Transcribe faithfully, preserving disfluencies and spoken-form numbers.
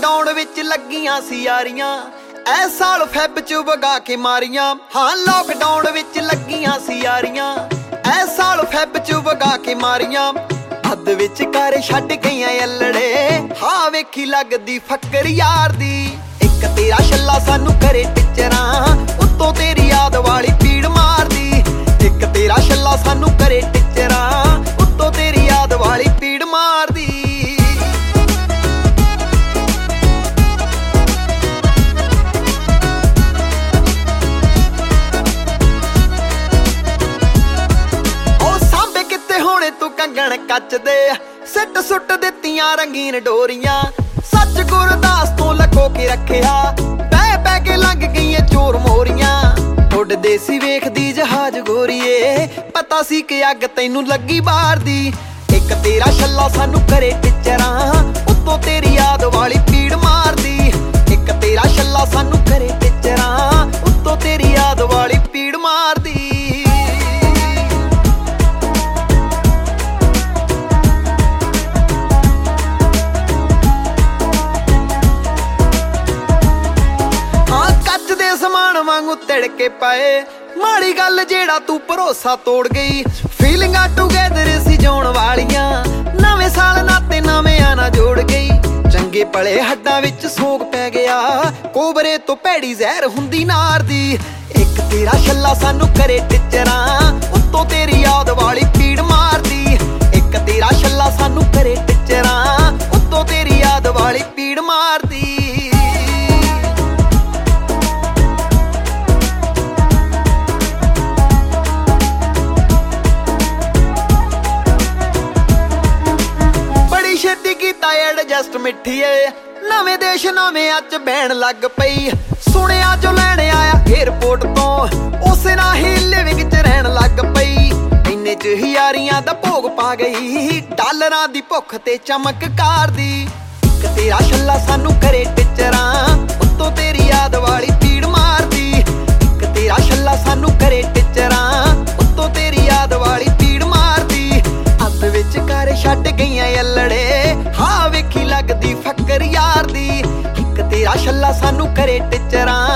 Lockdown विच लगियां सी यारियां ऐ साल fab च वगा के मारियां। हाँ लॉकडाउन विच लगियां सी यारियां ऐ साल फैब च वगा के मारियां। हद विच कर छड्ड गईयां अल्लड़े हाँ वेखी लगदी फक्कर यार दी। एक तेरा छल्ला सानू करे टिचरां उत्तों तेरी याद वाली पीड़ मारदी। एक तेरा छल्ला सानू करे टिचरां उत्तों तेरी याद वाली पीड़ मारदी। तू कंगण कच दे सिट सुट दित्तियां रंगीन डोरियां। सच गुरदास तो लको के रखिया पै पै के लग गई चोर मोरियां। उड़दे सी वेखदी जहाज गोरीए पता सी कि अग तैनू लगी बाहर दी। एक तेरा छल्ला सानू करे टिचरां उत्तों तेरी याद वाली पीड़ मारदी। एक तेरा छल्ला सानू करे टिचरां उत्तों तेरी याद वाली पीड़ मारदी। समान वांगू तिड़के पाए माड़ी गल जेड़ा तू भरोसा तोड़ गई। फीलिंगां टुगेदर सी जोण वालियां नवें साल नाते नवें आना जोड़ गई। चंगे पले हड्डां विच सोग पै गया कोबरे तो भैड़ी जहर हुंदी नार दी। एक तेरा छल्ला सानू करे टिचरां उत्तों तेरी याद वाली पीड़ मारदी। एक तेरा छल्ला सानू करे टिचरां उत्तों तेरी याद वाली पीड़ मारदी। एडजस्ट मिठीए नवें देश नवें अच बैन लग पई। सुनिया जो लैण आया एयरपोर्ट तो उसे ना ही लिविंग च रहन लग पई। इन्ने च ही यारियां दा भोग पा गई डालरां दी भुख ते चमककार दी। एक तेरा छल्ला सानू करे टिचरां उत्तों तेरी याद वाली पीड़ मारदी। एक तेरा छल्ला सानू करे टिचरां उत्तों तेरी याद वाली पीड़ मारदी। अद विच कर छड्ड गईयां अल्लड़े हाँ वेखी लगदी फक्कर यार दी। एक तेरा छल्ला सानू करे टिचरां